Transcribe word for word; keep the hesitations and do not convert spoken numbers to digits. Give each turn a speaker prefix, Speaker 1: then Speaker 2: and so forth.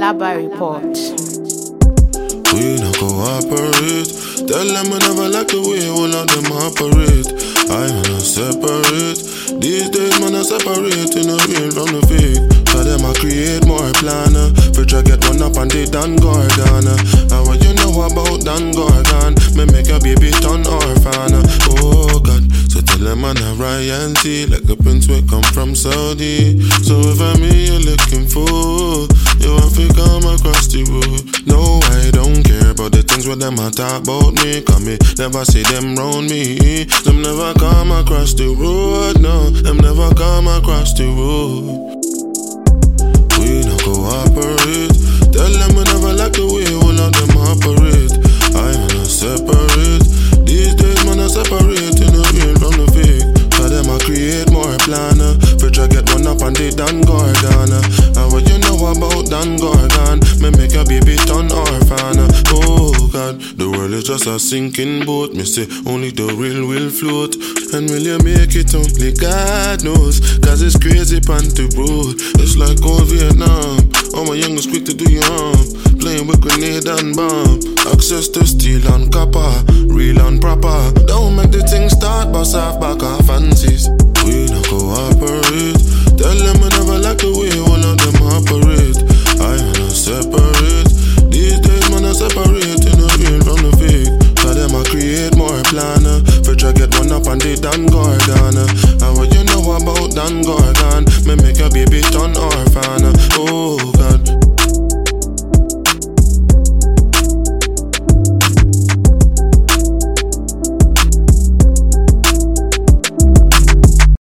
Speaker 1: Alaba Report.
Speaker 2: We not cooperate. Tell them I never like the way all of them operate. I wanna separate. These days man I separate in the real from the fake. For them I create more planner. Bitch I get one up and they done Gordana. And what you know about Dan Gorgon? Me make a baby turn orphan. Oh God. So tell them I'm a Ryan T. Like a prince we come from Saudi. So if I'm me you're looking for, you have to come across the road. No I don't care about the things with them I talk about me. Cause me never see them round me. Them never come across the road. No, them never come across the road. We not cooperate. Tell them we never like the way all of them operate. I wanna separate. These days man I separate in the real from the fake. For them I create more planner. Bitch I get one up and they done Gordana. And what you know about Dan Gorgon? Me make a baby turn orphan. Oh God, the world is just a sinking boat. Me say only the real will float. And will you make it? Only God knows. Cause it's crazy pan the road. It's like old Vietnam. All my youngest quick to do your harm. Playing with grenade and bomb. Access to steel and copper. Real and proper. Don't make the thing start. Boss off back our fancies. We not cooperate. Tell them I never like the way all of them operate. I wanna separate. These days man I separate in the real from the fake. For them I create more planner. Bitch I get one up and they done Gordana. And what you know about Dan Gorgon? Me make a baby turn orphan. Oh God.